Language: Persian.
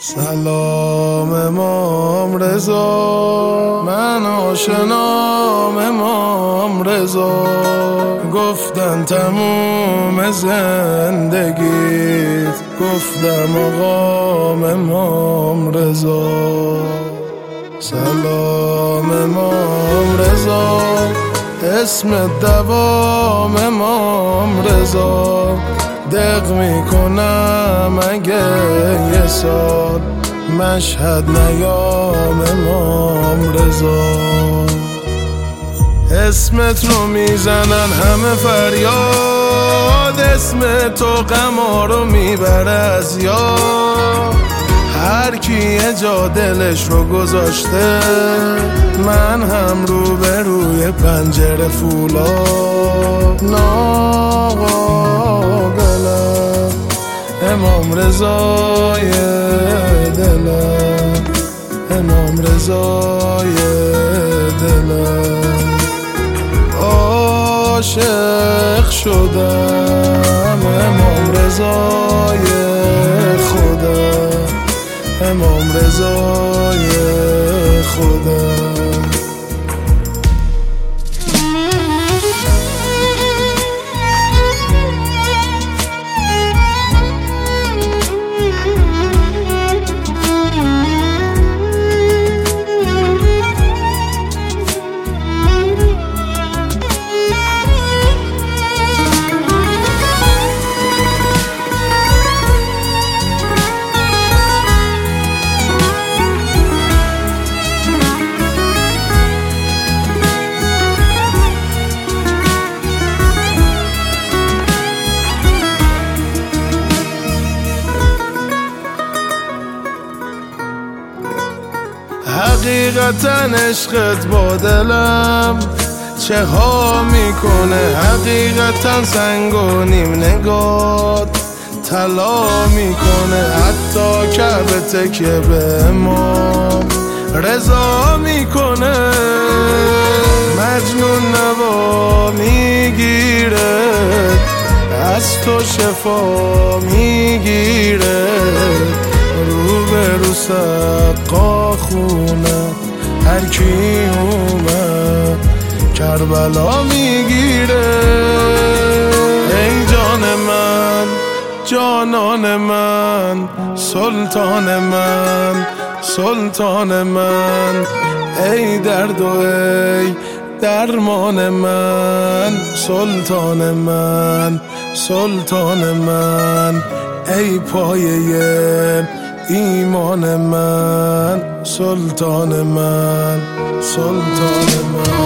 سلام امام رضا، من آشنام امام رضا. گفتن تموم زندگیت، گفتم آقام امام رضا. سلام امام رضا، اسم دوام امام رضا. دق میکنم اگه یه سال مشهد نیام امام رضا. اسمت رو میزنن همه فریاد، اسم تو غما رو میبره از یاد. هر کی یه جا دلش رو گذاشته، من هم رو به روی پنجره فولاد. ناقابلم امام رضای دلم، امام رضای دلم. عاشق شدم امام رضای خدا، امام رضای خدا. حقیقتا عشقت با دلم چه ها میکنه، حقیقتا سنگ و نیم نگات طلا میکنه. حتی کعبه تکیه به امام رضا میکنه. مجنون نوا میگیره، از تو شفا میگیره. رو به رو سقا خونه هر کی اومد کربلا میگیره. ای جان من، جانان من، سلطان من، سلطان من. ای درد و ای درمان من، سلطان من، سلطان من. ای پایه ایمان من، سلطان من، سلطان من.